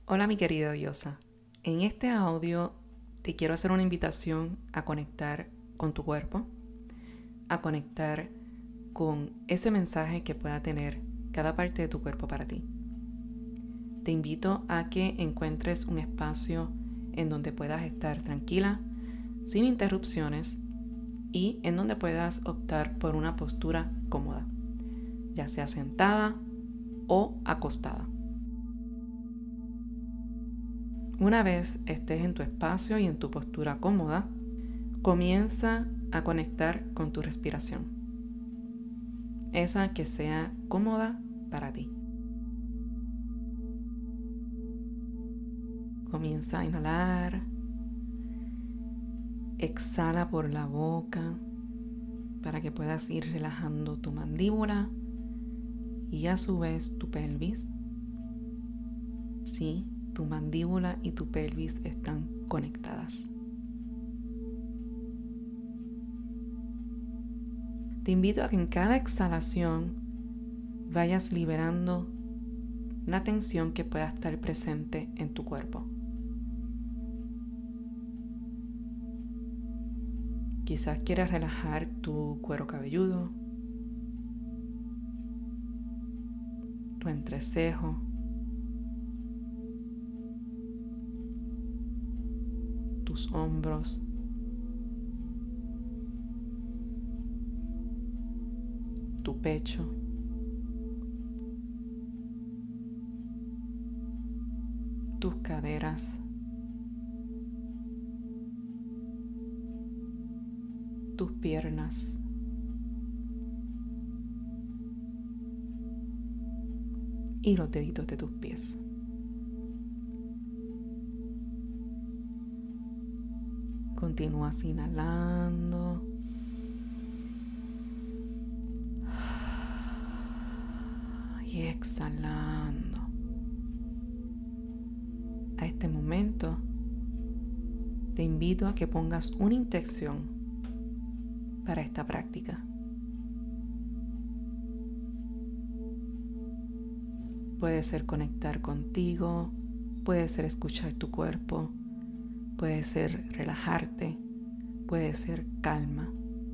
Hola mi querida diosa, en este audio te quiero hacer una invitación a conectar con tu cuerpo, a conectar con ese mensaje que pueda tener cada parte de tu cuerpo para ti. Te invito a que encuentres un espacio en donde puedas estar tranquila, sin interrupciones y en donde puedas optar por una postura cómoda, ya sea sentada o acostada. Una vez estés en tu espacio y en tu postura cómoda, comienza a conectar con tu respiración, esa que sea cómoda para ti. Comienza a inhalar, exhala por la boca para que puedas ir relajando tu mandíbula y a su vez tu pelvis. Sí, tu mandíbula y tu pelvis están conectadas. Te invito a que en cada exhalación vayas liberando la tensión que pueda estar presente en tu cuerpo. Quizás quieras relajar tu cuero cabelludo, tu entrecejo, tus hombros, tu pecho, tus caderas, tus piernas, y los deditos de tus pies. Continúas inhalando y exhalando. A este momento te invito a que pongas una intención para esta práctica. Puede ser conectar contigo, puede ser escuchar tu cuerpo, puede ser relajarte, puede ser calma.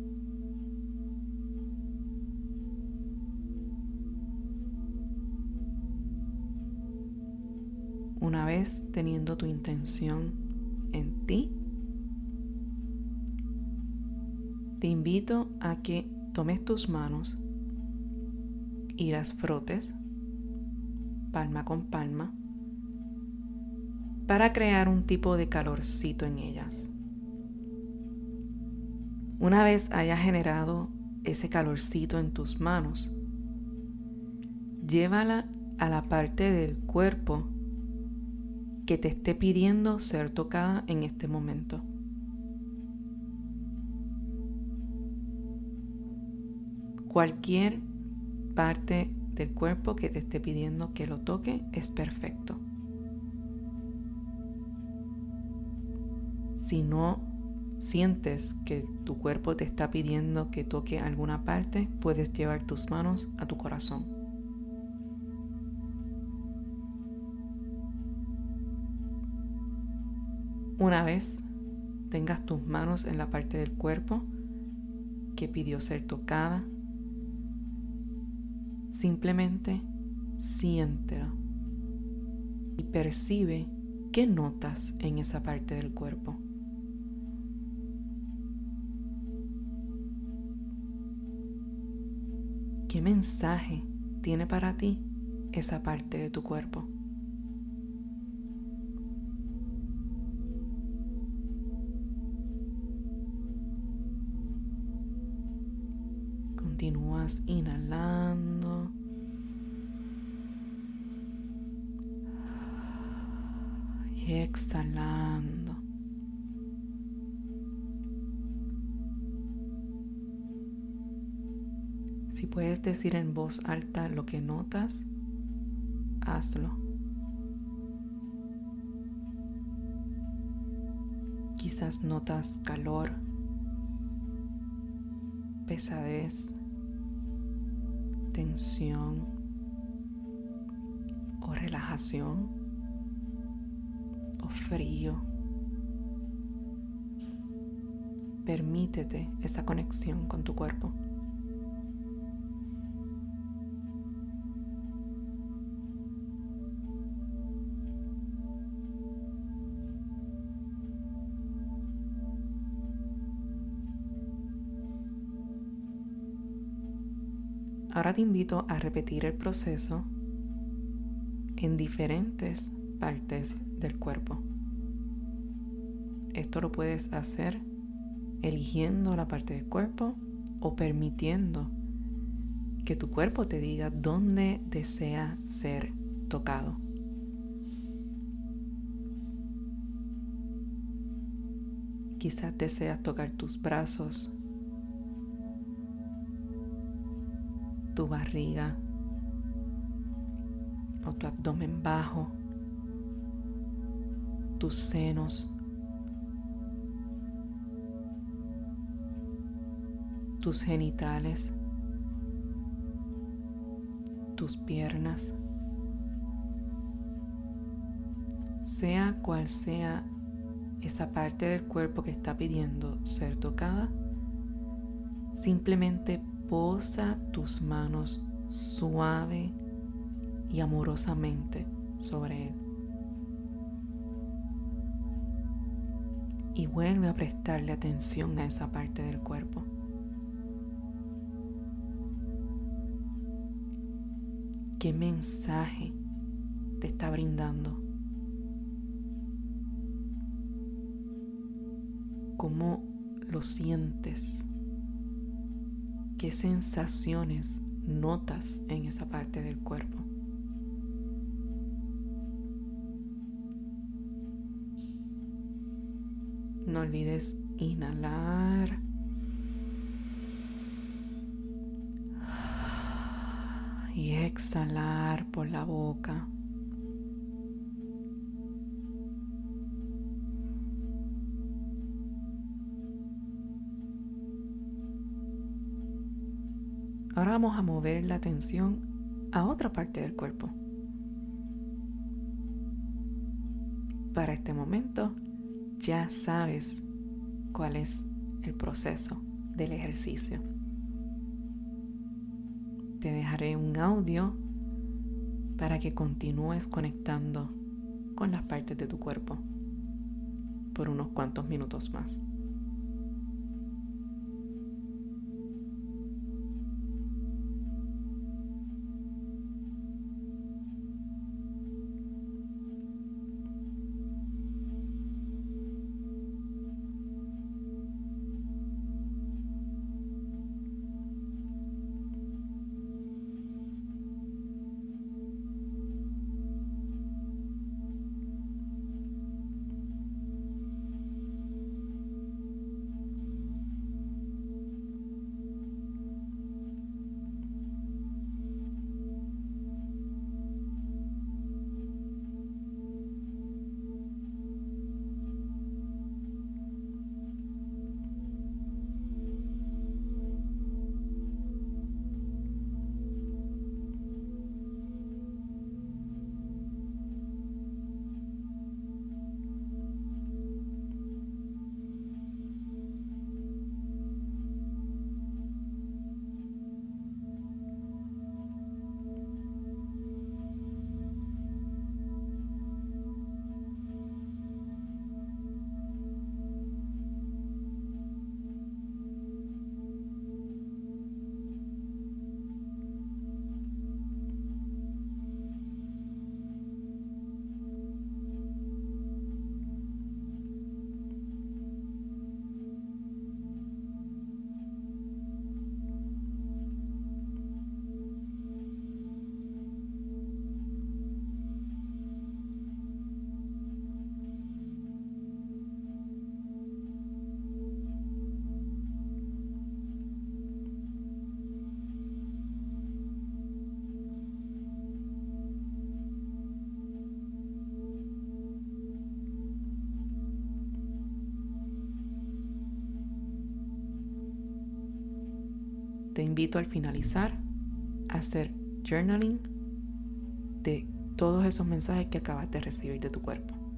Una vez teniendo tu intención en ti, te invito a que tomes tus manos y las frotes palma con palma para crear un tipo de calorcito en ellas. Una vez hayas generado ese calorcito en tus manos, llévala a la parte del cuerpo que te esté pidiendo ser tocada en este momento. Cualquier parte del cuerpo que te esté pidiendo que lo toque es perfecto. Si no sientes que tu cuerpo te está pidiendo que toque alguna parte, puedes llevar tus manos a tu corazón. Una vez tengas tus manos en la parte del cuerpo que pidió ser tocada, simplemente siéntelo y percibe qué notas en esa parte del cuerpo. ¿Qué mensaje tiene para ti esa parte de tu cuerpo? Continúas inhalando y exhalando. Si puedes decir en voz alta lo que notas, hazlo. Quizás notas calor, pesadez, tensión o relajación. frío. Permítete esa conexión con tu cuerpo. Ahora te invito a repetir el proceso en diferentes partes del cuerpo. Esto lo puedes hacer eligiendo la parte del cuerpo o permitiendo que tu cuerpo te diga dónde desea ser tocado. Quizás deseas tocar tus brazos, tu barriga o tu abdomen bajo, tus senos, tus genitales, tus piernas. Sea cual sea esa parte del cuerpo que está pidiendo ser tocada, simplemente posa tus manos suave y amorosamente sobre él. Y vuelve a prestarle atención a esa parte del cuerpo. ¿Qué mensaje te está brindando? ¿Cómo lo sientes? ¿Qué sensaciones notas en esa parte del cuerpo? No olvides inhalar y exhalar por la boca. Ahora vamos a mover la atención a otra parte del cuerpo. Para este momento ya sabes cuál es el proceso del ejercicio. Te dejaré un audio para que continúes conectando con las partes de tu cuerpo por unos cuantos minutos más. Te invito al finalizar a hacer journaling de todos esos mensajes que acabas de recibir de tu cuerpo.